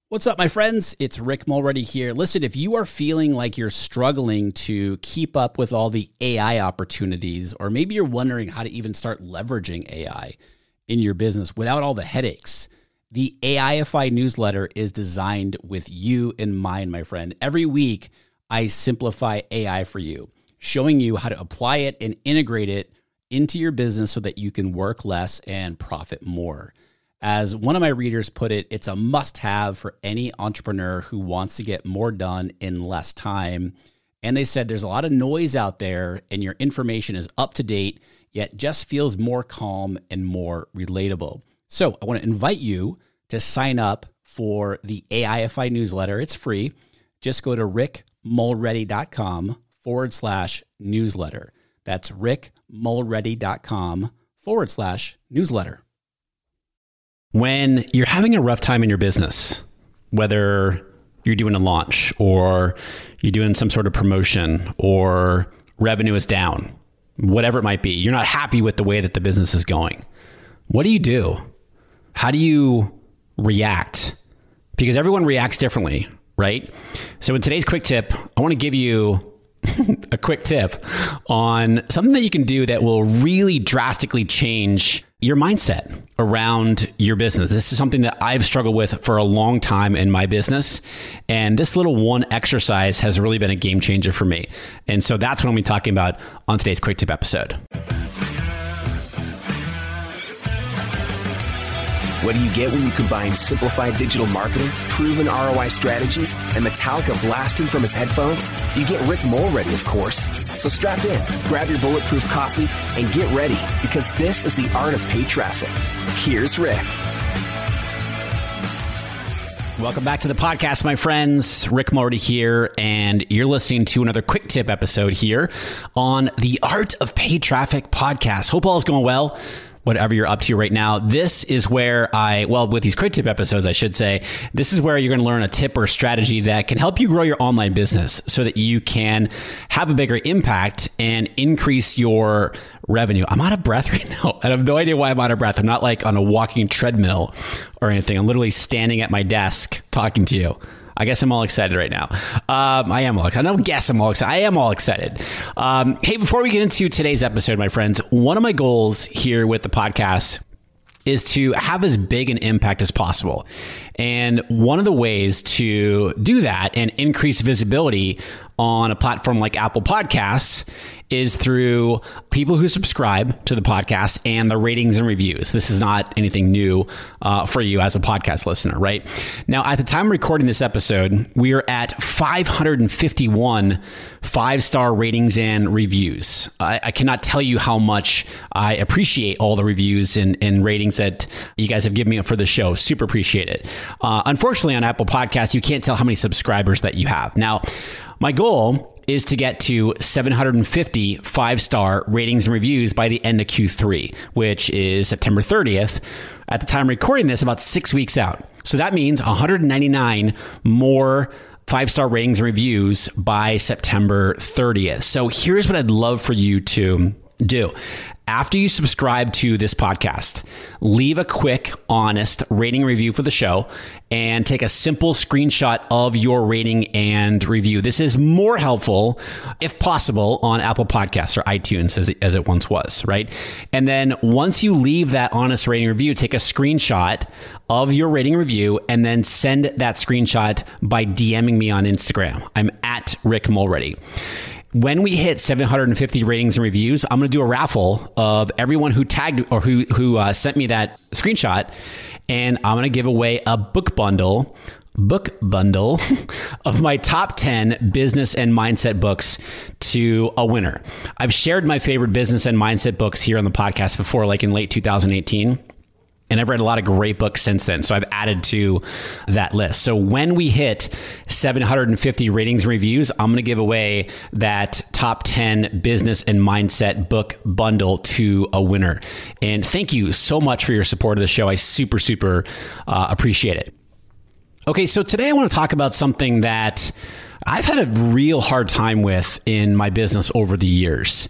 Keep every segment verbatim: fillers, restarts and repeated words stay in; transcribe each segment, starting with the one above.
What's up, my friends? It's Rick Mulready here. Listen, if you are feeling like you're struggling to keep up with all the A I opportunities, or maybe you're wondering how to even start leveraging A I in your business without all the headaches, the A I F I newsletter is designed with you in mind, my friend. Every week, I simplify A I for you, showing you how to apply it and integrate it into your business so that you can work less and profit more. As one of my readers put it, it's a must-have for any entrepreneur who wants to get more done in less time. And they said there's a lot of noise out there and your information is up to date, yet just feels more calm and more relatable. So I want to invite you to sign up for the A I F I newsletter. It's free. Just go to rickmulready.com forward slash newsletter. That's rickmulready.com forward slash newsletter. When you're having a rough time in your business, whether you're doing a launch or you're doing some sort of promotion or revenue is down, whatever it might be, you're not happy with the way that the business is going. What do you do? How do you react? Because everyone reacts differently, right? So in today's quick tip, I want to give you a quick tip on something that you can do that will really drastically change your mindset around your business. This is something that I've struggled with for a long time in my business. And this little one exercise has really been a game changer for me. And so that's what I'm going to be talking about on today's quick tip episode. What do you get when you combine simplified digital marketing, proven R O I strategies, and Metallica blasting from his headphones? You get Rick Mulready, of course. So strap in, grab your bulletproof coffee, and get ready, because this is the art of paid traffic. Here's Rick. Welcome back to the podcast, my friends. Rick Mulready here, and you're listening to another quick tip episode here on the Art of Paid Traffic podcast. Hope all is going well, whatever you're up to right now. This is where I, well, with these quick tip episodes, I should say, this is where you're going to learn a tip or strategy that can help you grow your online business so that you can have a bigger impact and increase your revenue. I'm out of breath right now. I have no idea why I'm out of breath. I'm not like on a walking treadmill or anything. I'm literally standing at my desk talking to you. I guess I'm all excited right now. Um, I am all excited. I don't guess I'm all excited. I am all excited. Um, hey, before we get into today's episode, my friends, one of my goals here with the podcast is to have as big an impact as possible. And one of the ways to do that and increase visibility on a platform like Apple Podcasts is through people who subscribe to the podcast and the ratings and reviews. This is not anything new uh, for you as a podcast listener, right? Now, at the time of recording this episode, we are at five hundred fifty-one five-star ratings and reviews. I, I cannot tell you how much I appreciate all the reviews and, and ratings that you guys have given me for the show. Super appreciate it. Uh, unfortunately, on Apple Podcasts, you can't tell how many subscribers that you have. Now, my goal is to get to seven hundred fifty five-star ratings and reviews by the end of Q three, which is September thirtieth. At the time of recording this, about six weeks out. So that means one hundred ninety-nine more five-star ratings and reviews by September thirtieth. So here's what I'd love for you to do. After you subscribe to this podcast, leave a quick, honest rating review for the show and take a simple screenshot of your rating and review. This is more helpful, if possible, on Apple Podcasts or iTunes as it, as it once was, right? And then once you leave that honest rating review, take a screenshot of your rating review and then send that screenshot by DMing me on Instagram. I'm at Rick Mulready. When we hit seven hundred fifty ratings and reviews, I'm going to do a raffle of everyone who tagged or who who uh, sent me that screenshot, and I'm going to give away a book bundle, book bundle of my top ten business and mindset books to a winner. I've shared my favorite business and mindset books here on the podcast before, like in late two thousand eighteen. And I've read a lot of great books since then. So I've added to that list. So when we hit seven hundred fifty ratings and reviews, I'm going to give away that top ten business and mindset book bundle to a winner. And thank you so much for your support of the show. I super, super uh, appreciate it. Okay, so today I want to talk about something that I've had a real hard time with in my business over the years.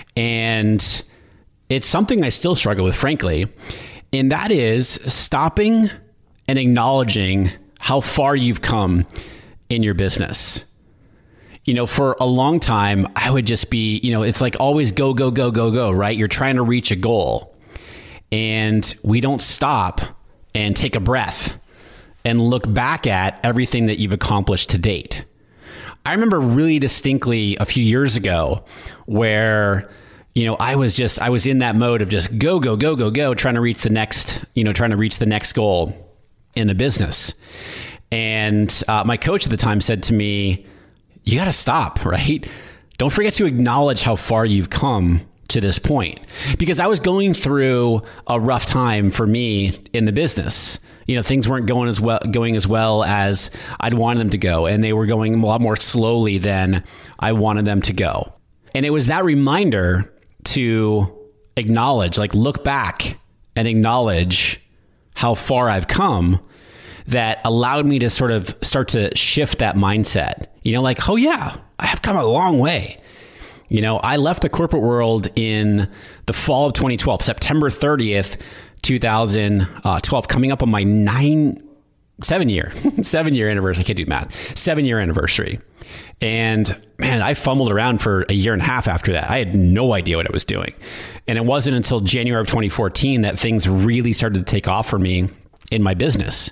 And it's something I still struggle with, frankly. And that is stopping and acknowledging how far you've come in your business. You know, for a long time, I would just be, you know, it's like always go, go, go, go, go, right? You're trying to reach a goal and we don't stop and take a breath and look back at everything that you've accomplished to date. I remember really distinctly a few years ago where, you know, I was just, I was in that mode of just go, go, go, go, go, trying to reach the next, you know, trying to reach the next goal in the business. And uh, my coach at the time said to me, you got to stop, right? Don't forget to acknowledge how far you've come to this point. Because I was going through a rough time for me in the business. You know, things weren't going as well, going as well as I'd wanted them to go. And they were going a lot more slowly than I wanted them to go. And it was that reminder to acknowledge, like look back and acknowledge how far I've come that allowed me to sort of start to shift that mindset. You know, like, oh yeah, I have come a long way. You know, I left the corporate world in the fall of twenty twelve, September thirtieth, two thousand twelve, coming up on my nine, seven year, seven year anniversary. I can't do math, seven year anniversary. And man, I fumbled around for a year and a half after that. I had no idea what I was doing. And it wasn't until January of twenty fourteen that things really started to take off for me in my business.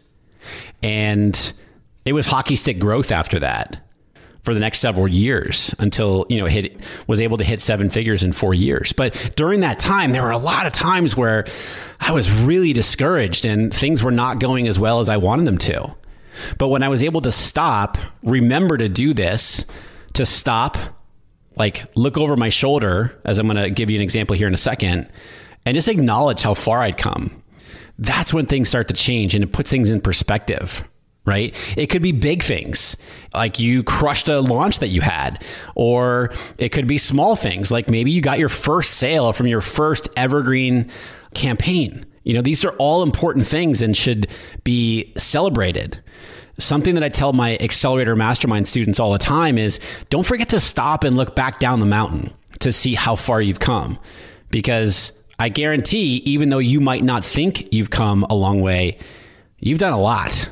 And it was hockey stick growth after that for the next several years until, you know, hit, was able to hit seven figures in four years. But during that time, there were a lot of times where I was really discouraged and things were not going as well as I wanted them to. But when I was able to stop, remember to do this, to stop, like look over my shoulder, as I'm going to give you an example here in a second, and just acknowledge how far I'd come. That's when things start to change and it puts things in perspective, right? It could be big things like you crushed a launch that you had, or it could be small things like maybe you got your first sale from your first evergreen campaign. You know, these are all important things and should be celebrated. Something that I tell my Accelerator Mastermind students all the time is don't forget to stop and look back down the mountain to see how far you've come. Because I guarantee, even though you might not think you've come a long way, you've done a lot.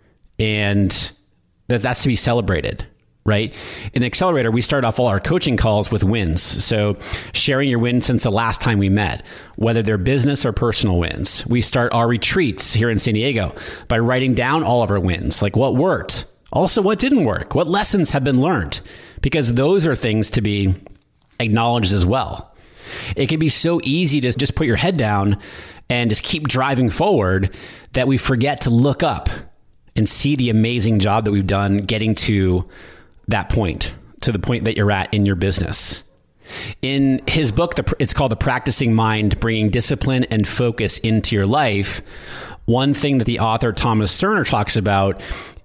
And that, that's to be celebrated, right? In Accelerator, we start off all our coaching calls with wins. So sharing your wins since the last time we met, whether they're business or personal wins. We start our retreats here in San Diego by writing down all of our wins, like what worked, also what didn't work, what lessons have been learned, because those are things to be acknowledged as well. It can be so easy to just put your head down and just keep driving forward that we forget to look up and see the amazing job that we've done getting to that point, to the point that you're at in your business. In his book, it's called The Practicing Mind, Bringing Discipline and Focus into Your Life. One thing that the author Thomas Sterner talks about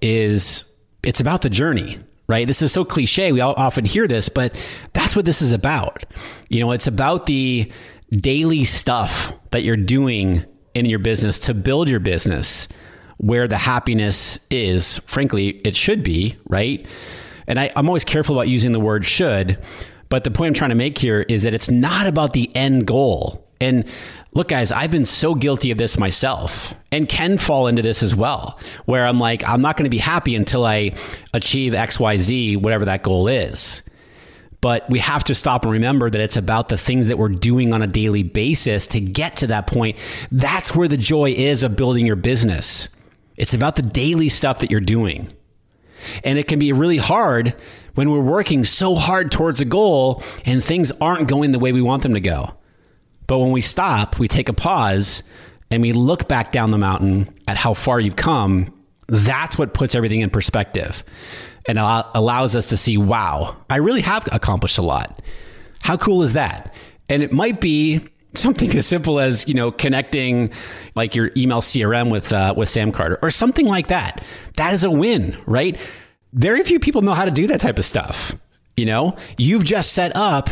is it's about the journey, right? This is so cliche. We all often hear this, but that's what this is about. You know, it's about the daily stuff that you're doing in your business to build your business where the happiness is. Frankly, it should be, right? And I, I'm always careful about using the word should, but the point I'm trying to make here is that it's not about the end goal. And look, guys, I've been so guilty of this myself and can fall into this as well, where I'm like, I'm not going to be happy until I achieve X, Y, Z, whatever that goal is. But we have to stop and remember that it's about the things that we're doing on a daily basis to get to that point. That's where the joy is of building your business. It's about the daily stuff that you're doing. And it can be really hard when we're working so hard towards a goal and things aren't going the way we want them to go. But when we stop, we take a pause and we look back down the mountain at how far you've come, that's what puts everything in perspective and allows us to see, wow, I really have accomplished a lot. How cool is that? And it might be something as simple as, you know, connecting like your email C R M with uh, with Sam Carter or something like that. That is a win, right? Very few people know how to do that type of stuff. You know, you've just set up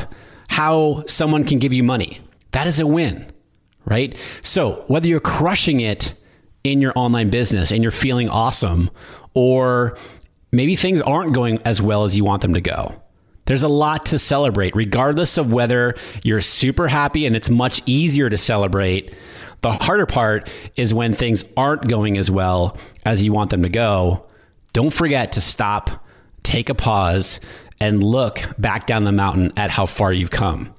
how someone can give you money. That is a win, right? So whether you're crushing it in your online business and you're feeling awesome, or maybe things aren't going as well as you want them to go, there's a lot to celebrate, regardless of whether you're super happy, and it's much easier to celebrate The harder part is when things aren't going as well as you want them to go. Don't forget to stop, take a pause, and look back down the mountain at how far you've come.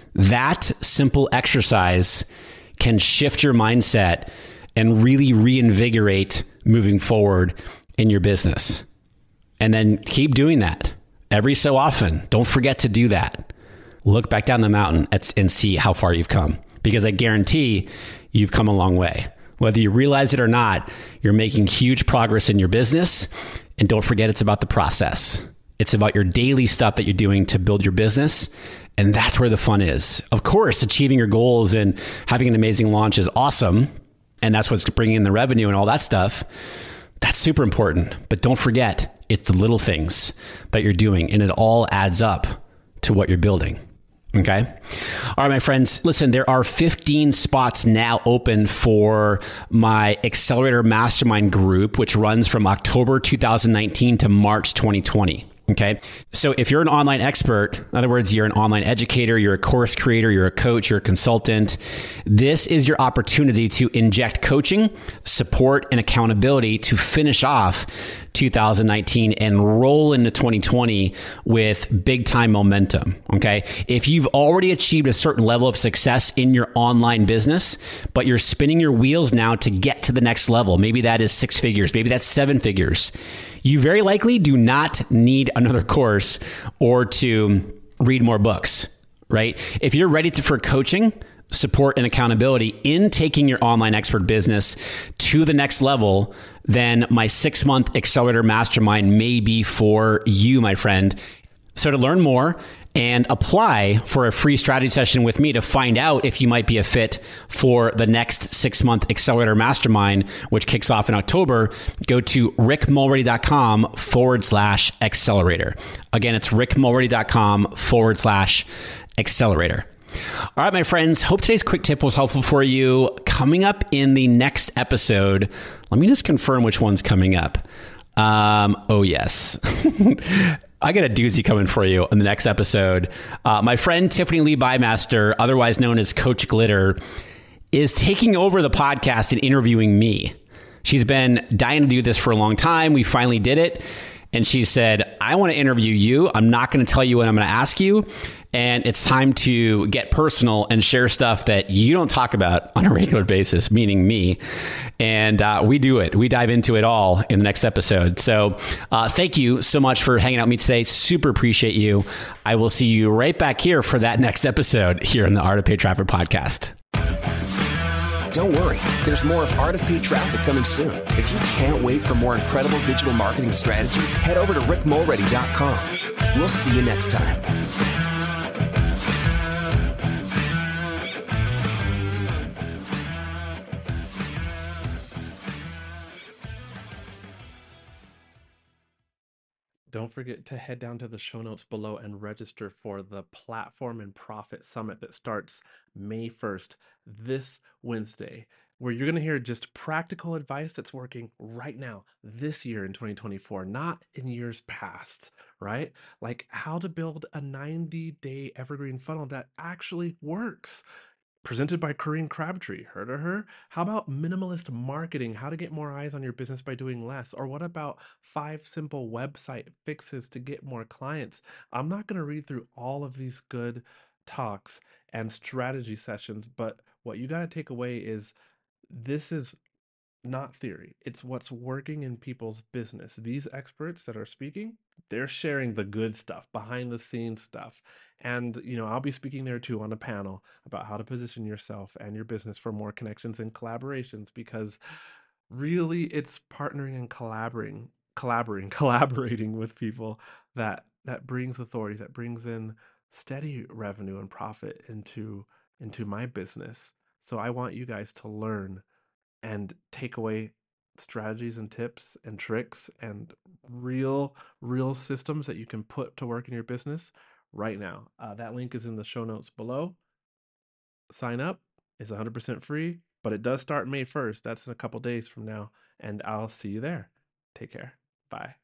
That simple exercise can shift your mindset and really reinvigorate moving forward in your business. And then keep doing that every so often. Don't forget to do that. Look back down the mountain and see how far you've come, because I guarantee you've come a long way. Whether you realize it or not, you're making huge progress in your business. And don't forget, it's about the process. It's about your daily stuff that you're doing to build your business. And that's where the fun is. Of course, achieving your goals and having an amazing launch is awesome. And that's what's bringing in the revenue and all that stuff. That's super important. But don't forget, it's the little things that you're doing, and it all adds up to what you're building. Okay. All right, my friends, listen, there are fifteen spots now open for my Accelerator Mastermind group, which runs from October two thousand nineteen to March twenty twenty. Okay. So if you're an online expert, in other words, you're an online educator, you're a course creator, you're a coach, you're a consultant, this is your opportunity to inject coaching, support, and accountability to finish off two thousand nineteen and roll into twenty twenty with big time momentum. Okay. If you've already achieved a certain level of success in your online business, but you're spinning your wheels now to get to the next level, maybe that is six figures, maybe that's seven figures. You very likely do not need another course or to read more books, right? If you're ready to, for coaching, support, and accountability in taking your online expert business to the next level, then my six-month Accelerator Mastermind may be for you, my friend. So to learn more and apply for a free strategy session with me to find out if you might be a fit for the next six-month Accelerator Mastermind, which kicks off in October, go to rickmulready.com forward slash accelerator. Again, it's rickmulready.com forward slash accelerator. All right, my friends, hope today's quick tip was helpful for you. Coming up in the next episode, let me just confirm which one's coming up. Um, oh, yes. I got a doozy coming for you in the next episode. Uh, my friend Tiffany Lee Bymaster, otherwise known as Coach Glitter, is taking over the podcast and interviewing me. She's been dying to do this for a long time. We finally did it. And she said, I want to interview you. I'm not going to tell you what I'm going to ask you. And it's time to get personal and share stuff that you don't talk about on a regular basis, meaning me. And uh, we do it. We dive into it all in the next episode. So uh, thank you so much for hanging out with me today. Super appreciate you. I will see you right back here for that next episode here in the Art of Paid Traffic podcast. Don't worry, there's more of Art of Paid Traffic coming soon. If you can't wait for more incredible digital marketing strategies, head over to rick mulready dot com. We'll see you next time. Don't forget to head down to the show notes below and register for the Platform and Profit Summit that starts May first, this Wednesday, where you're going to hear just practical advice that's working right now, this year in twenty twenty-four, not in years past, right? Like how to build a ninety-day evergreen funnel that actually works. Presented by Corinne Crabtree. Heard of her? How about minimalist marketing? How to get more eyes on your business by doing less? Or what about five simple website fixes to get more clients? I'm not going to read through all of these good talks and strategy sessions, but what you got to take away is this is not theory. It's what's working in people's business. These experts that are speaking, they're sharing the good stuff, behind the scenes stuff. And, you know, I'll be speaking there too on a panel about how to position yourself and your business for more connections and collaborations, because really it's partnering and collaborating, collaborating, collaborating with people that that brings authority, that brings in steady revenue and profit into into my business. So I want you guys to learn and take away strategies and tips and tricks and real, real systems that you can put to work in your business right now. Uh, that link is in the show notes below. Sign up. It's one hundred percent free, but it does start May first. That's in a couple days from now, and I'll see you there. Take care. Bye.